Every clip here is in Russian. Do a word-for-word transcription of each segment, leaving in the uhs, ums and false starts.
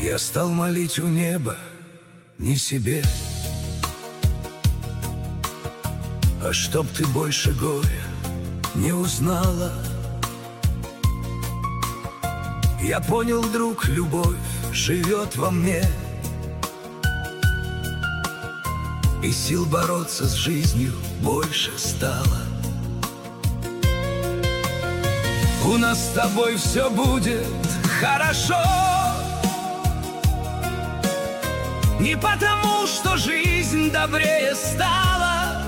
Я стал молить у неба не себе, а чтоб ты больше горя не узнала. Я понял, друг, любовь живет во мне, и сил бороться с жизнью больше стало. У нас с тобой все будет хорошо, не потому, что жизнь добрее стала,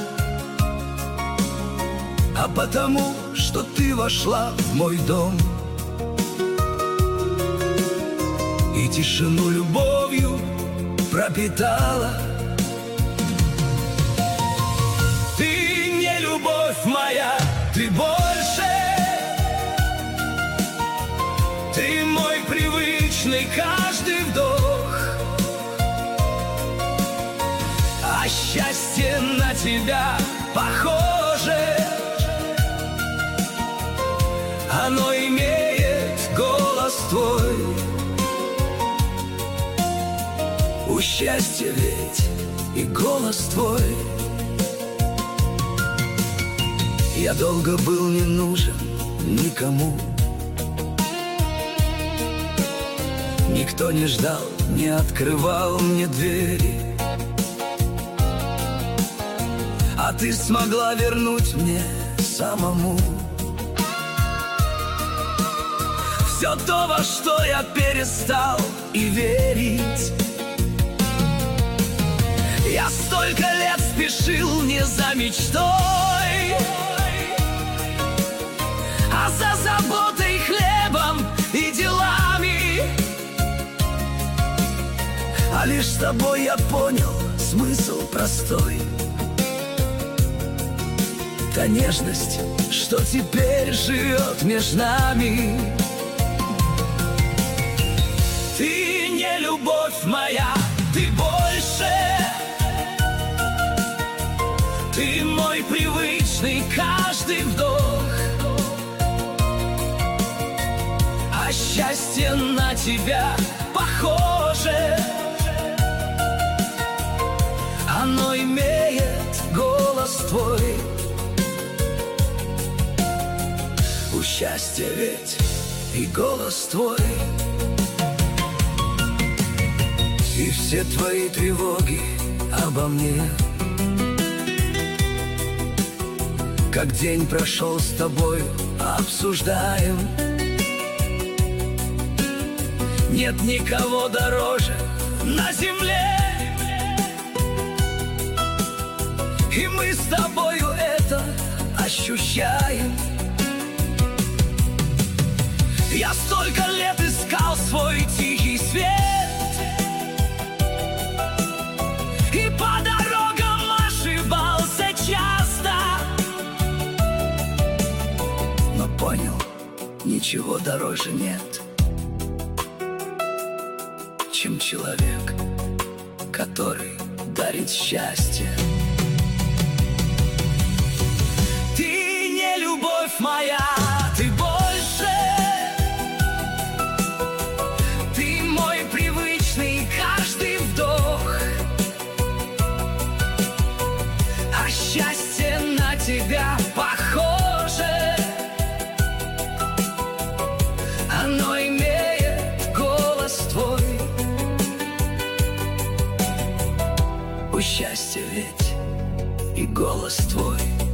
а потому, что ты вошла в мой дом и тишину любовью пропитала. Ты не любовь моя, ты больше. Ты мой привычный каждый вдох, а счастье на тебя похоже. Оно имеет голос твой. У счастья ведь и голос твой. Я долго был не нужен никому, никто не ждал, не открывал мне двери, а ты смогла вернуть мне самому все то, во что я перестал и верить. Я столько лет спешил не за мечтой, а за заботой, хлебом и делами. А лишь с тобой я понял смысл простой. Та нежность, что теперь живет между нами. Ты не любовь моя, ты больше. Ты мой привычный каждый вдох, а счастье на тебя похоже. Оно имеет голос твой. У счастья ведь и голос твой. И все твои тревоги обо мне, как день прошел с тобой, обсуждаем. Нет никого дороже на земле, и мы с тобою это ощущаем. Я столько лет искал свой тихий свет, и по дорогам ошибался часто, но понял, ничего дороже нет, чем человек, который дарит счастье. Ты не любовь моя, ты больше. Ты мой привычный каждый вдох, а счастье на тебя похоже. Оно имеет голос твой. У счастья ведь и голос твой.